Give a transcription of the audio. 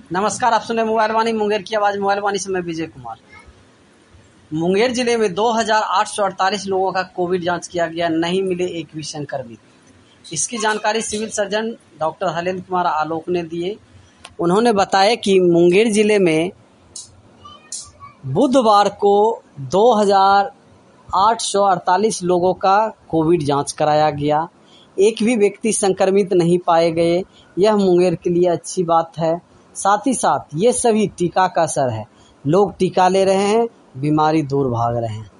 नमस्कार, आप सुने मोबाइल वाणी मुंगेर की आवाज़। मोबाइल वाणी से मैं विजय कुमार। मुंगेर जिले में 2848 लोगों का कोविड जांच किया गया, नहीं मिले एक भी संक्रमित। इसकी जानकारी civil surgeon doctor Halendra Kumar Alok ने दिए। उन्होंने बताया कि मुंगेर जिले में बुधवार को 2848 लोगों का कोविड जांच कराया गया, एक भी व्यक्ति संक्रमित नहीं पाए गए। यह मुंगेर के लिए अच्छी बात है। साथ ही साथ ये सभी टीका का असर है, लोग टीका ले रहे हैं, बीमारी दूर भाग रहे हैं।